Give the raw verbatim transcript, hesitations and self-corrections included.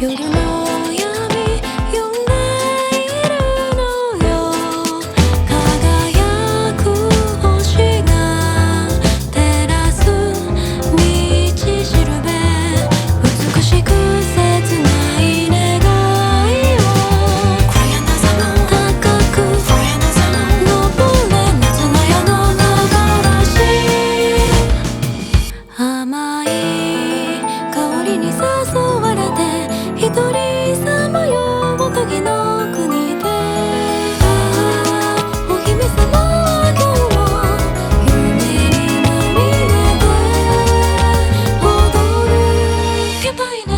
夜の闇呼んでいるのよ。輝く星が照らす道しるべ、美しく切ない願いを暗闇の高く登れ夏の夜の幻、甘い香りに誘われて一人さまよう鍵の国で、お姫様は今日も夢にまみれて踊る愉快な